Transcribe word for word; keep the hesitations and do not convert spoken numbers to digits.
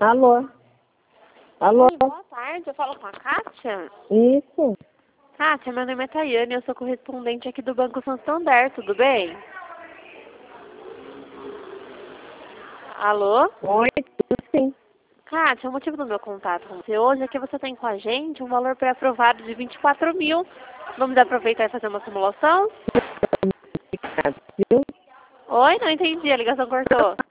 Alô? Alô? Oi, boa tarde. Eu falo com a Kátia? Isso. Kátia, meu nome é Tayane, eu sou correspondente aqui do Banco Santander, tudo bem? Alô? Oi, tudo sim. Kátia, o motivo do meu contato com você hoje é que você tem com a gente um valor pré-aprovado de vinte e quatro mil. Vamos aproveitar e fazer uma simulação? Obrigado, viu? Oi, não entendi, a ligação cortou.